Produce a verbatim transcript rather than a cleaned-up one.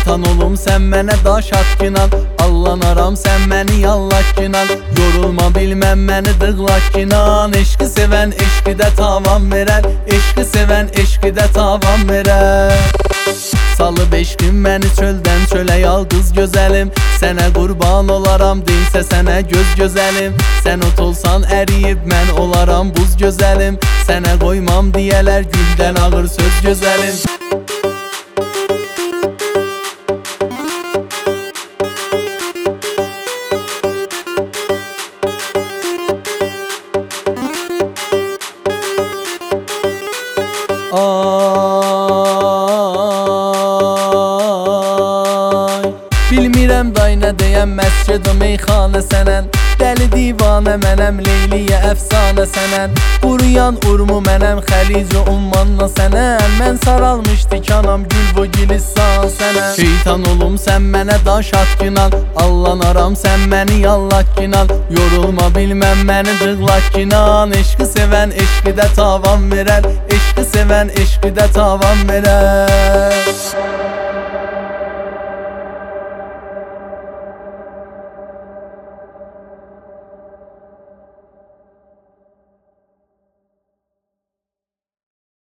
Şeytan olum sən mənə daş atkinan, allanaram sən məni yallakkinan. Yorulma bilməm məni dığlakkinan, eşqi sevən eşqidə tavan verər, eşqi sevən eşqidə tavan verər. Salıb eşqim məni çöldən çölə yalqız gözəlim, sənə qurban olaram deyilsə sənə göz gözəlim. Sən ot olsan əriyib mən olaram buz gözəlim, sənə qoymam deyələr güldən ağır söz gözəlim. Ay, bilmirəm day nə deyəm, məscid o meyxanə sənən. Dəli divanə mənəm, Leyliyə əfsanə sənən. Quruyan urmu mənəm, Xəlic-i ummanla sənən. Mən saralmış tikanam, gül bu gülistan sənən. Şeytan olum sən mənə daş atkinan, allanaram sən məni yallakkinan. Yorulma bilməm məni dığlakkinan, eşqi sevən eşqidə tavan verər, eşqi sevən eşqidə tavan verər.